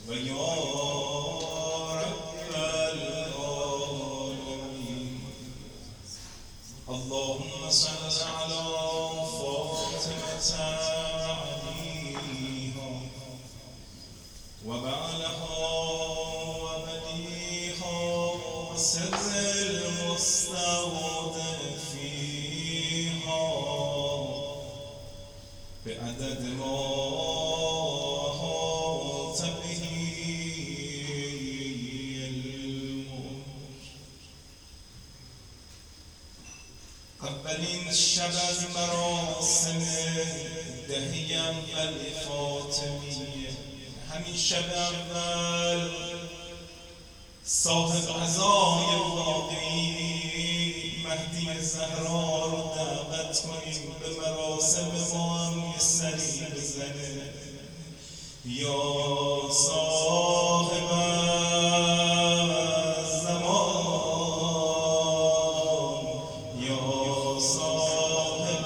و یا رب العالمین. اللهم صل على فاطمة علیها و بعلها و بدیها و سر المستودع فیها بعدد ما احاط به علمك. اولین شب از مراسم دهی اول فاطمیه، همین شب اول صاحب عزای واقعی مهدی زهرا رو دعوت کنیم به مراسم ما هم یه سری بزنه. یا صاحب زمان، یا صاحب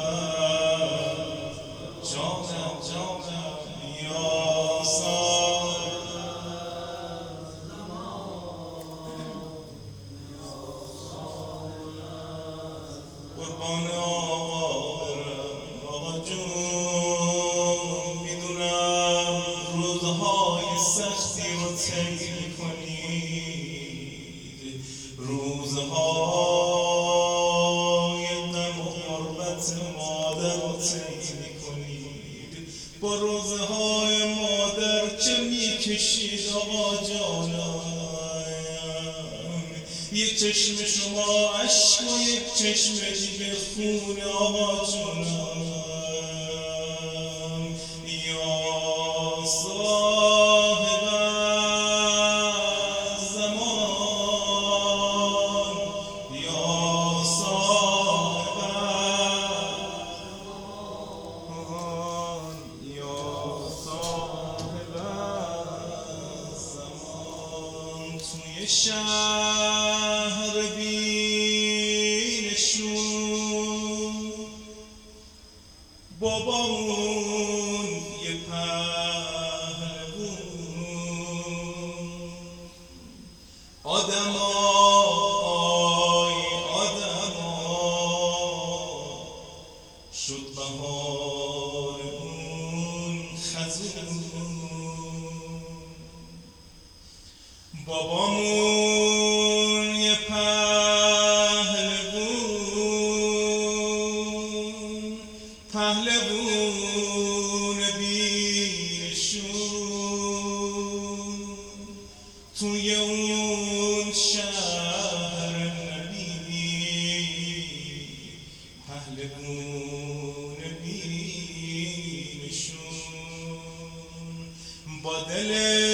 جانم جانم، یا صاحب قربان آقا برم. آقا جون میدونم روزهای سختی رو طی کنید، روزهای غم و غربت مادر رو طی کنید، با روزهای مادر چه میکشید آقا جانم. یک چشم شما عشق و یک چشم دیگه خون آقا جونم. یا صاحب زمان، یا صاحب زمان، یا صاحب زمان. توی شهر بینشون بابامون یه پهلوون، آدمای آدما شد بهار اون خزون. بابامون یه پهلوون، پهلوون بینشون، توی اون شهر نبی، پهلوون بینشون، با دل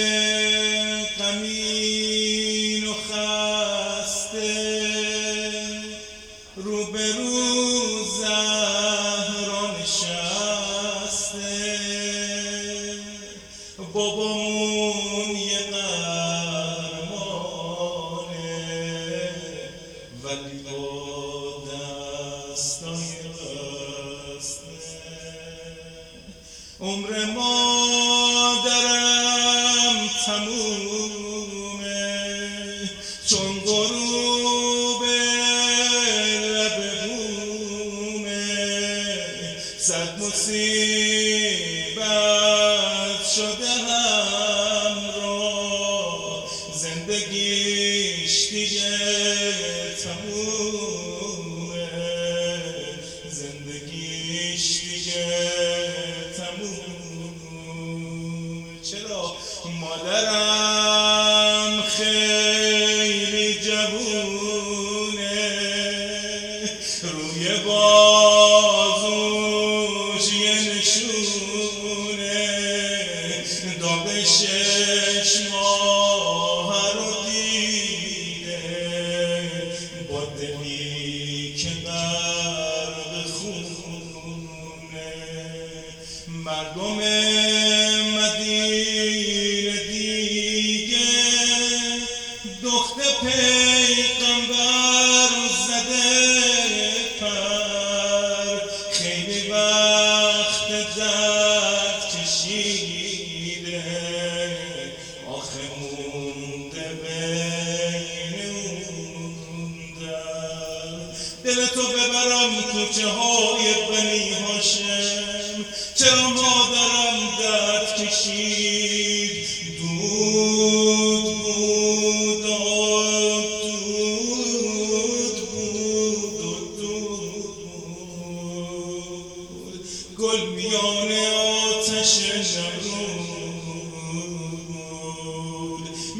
غمین و خسته روبرو زهرا نشسته. بابامون یه قهرمانه ولی با دستای بسته. عمر مادرم تمومه چون غروب لب بومه، صد مصیبت شده همراه، زندگیش دیگه تمومه، زندگیش دیگه تمومه. چرا؟ مادرم خیلی جوونه، روی بازوش یه نشونه، داغ 6 ماه رو دیده، با دلی که غرق خونه. مردم مدینه دیگه دخت پیغمبر زده پر، خیلی وقت درد کشیده،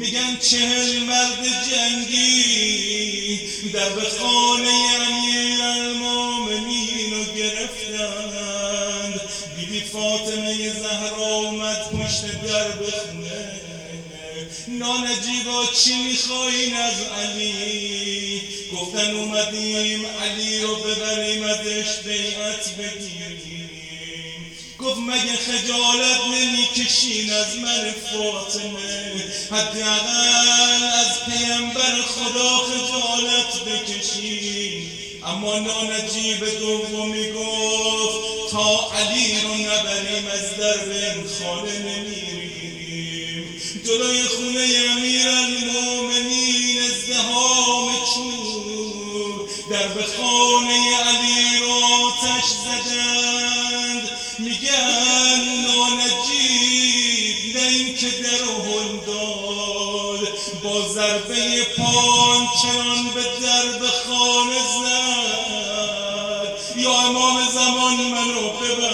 میگن 40 مرد جنگی در به خانه امیرالمومنین رو گرفتند. بیبی فاطمه زهرا اومد پشت در به خونه. نانجیبا چی میخواین از علی؟ گفتن اومدیم علی رو ببریم ازش بیعت بگیریم. گفت مگه خجالت نمیکشین از من فاطمه؟ حداقل از پیامبر خدا خجالت بکشین. اما نانجیب دومی گفت تا علی رو نبریم از در این خانه نمیریم. جلوی خونه امیرالمومنین ازدحام چوب در به خانه علی رو آتش زدند. میگن نانجیب نه این که در هل داد، با ضربه پان چنان به در به خانه زد یا امام زمان منو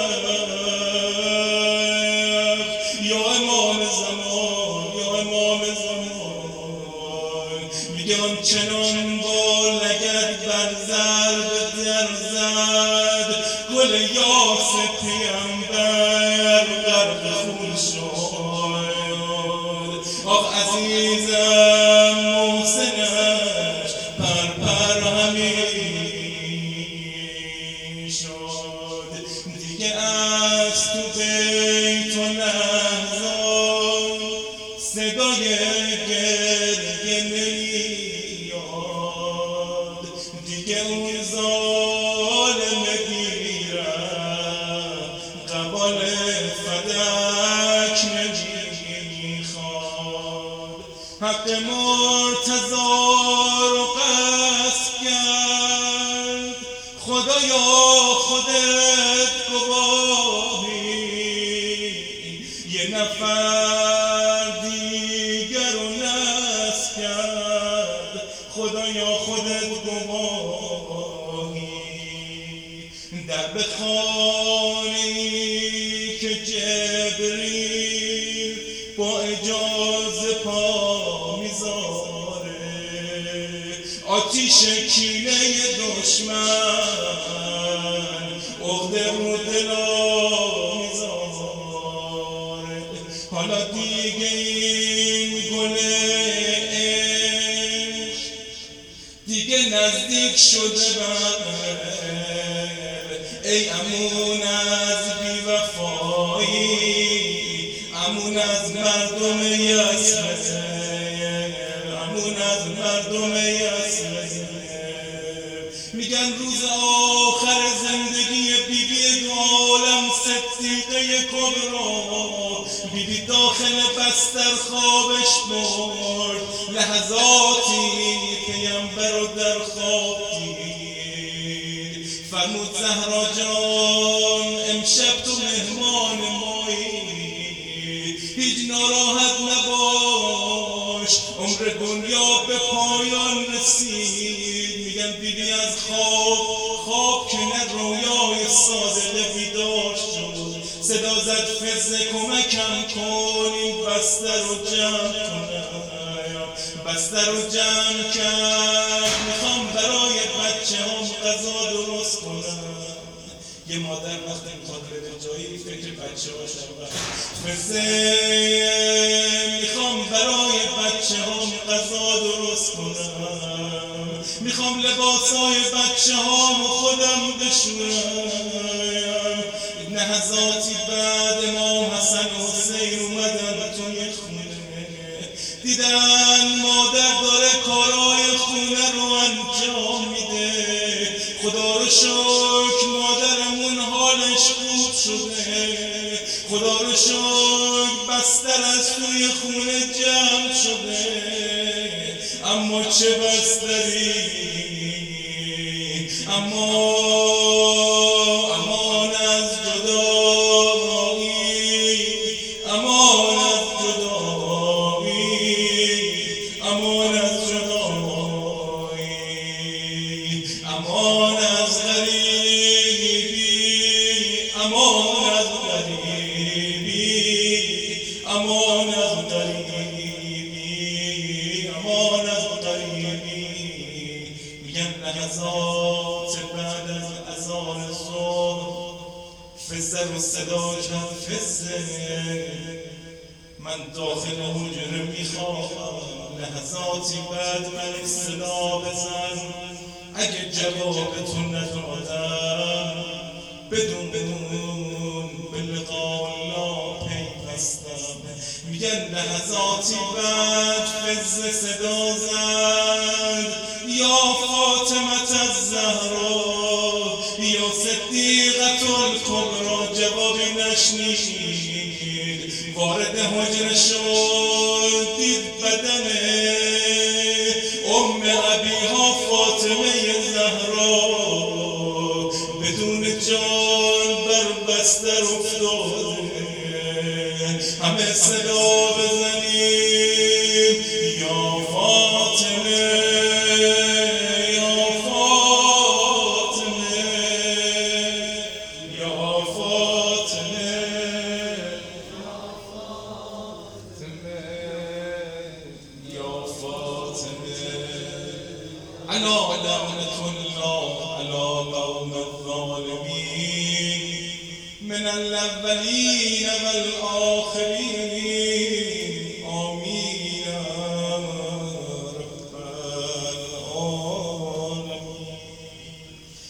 ببر، یا امام زمان، یا امام زمان. میگه چنان با لگد بر ضرب در زد، گل یاس پیامبر غرق خون شد. آخ عزیزم محسنش پر پر همی شد. دیگه از تو بیت و لحظان صدای گریه نمیاد. دیگه اون ظالم بیرم قبال فدک نمیخواد. حق مرتضی رو غصب کرد، خدایا خودت گواهی. یه نفر دیگر رو نصب کرد، خدایا خودت گواهی. در به خانه‌ای که جبریل با اجازه پا میذاره، آتیش کینه دشمن عقده رو دلا میذاره. حالا دیگه این گل عشق دیگه نزدیک شده بر، ای امون از بیوفایی، امون از مردم یسرب، امون از مردم یسرب. میگن روز آخر زندگی بیبی دو عالم صدیقه کبرا، بیبی داخل بستر خوابش برد. لحظاتی پیامبر رو در خواب دید. فرمود زهرا جان امشب تو مهمان مایی، هیچ ناراحت نباش، عمر دنیا به پایان رسید. میگن بیبی از خواب که نه رویای صادقه بیدار شد. صدا زد فزه کمکم کن این بستر رو جمع کنم. بستر رو جمع کرد، میخوام برای بچه هم غذا درست کنم. یه مادر وقتی میخواد بره جایی فکر بچه هاشم فزه، میخوام برای بچه هم غذا درست کنم، میخوام لباسای بچه هم خودم بشورم. لحظاتی بعد امام حسن و حسین اومدن توی خونه، دیدن مادر داره کارهای خونه رو انجام میده. خدا رو شکر مادرمون حالش خوب شده، خدا رو شکر بستر از توی خونه جمع شده. اما چه بستری، اما امان از جدایی، امان از جدایی، امان از جدایی، امان از غریبی، امان از غریبی، امان از غریبی. صدا کرد فزه من داخل حجره میخوام لحظاتی بعد من صدا بزن اگه جوابتون ندادم بدون به لقاء الله پیوستم میگن لحظاتی بعد فزه صدا زد یا فاطمه الزهرا یا صدیقة الکبری جوابی نشنید وارد حجره شد دید بدن ام ابیها فاطمه زهرا بدون جان بر بستر افتاده همه صدا بزنیم یا فاطمه یا فاطمه یا فاطمه یا فاطمه الا لعنة الله على قوم الظالمين من الاولین والآخرین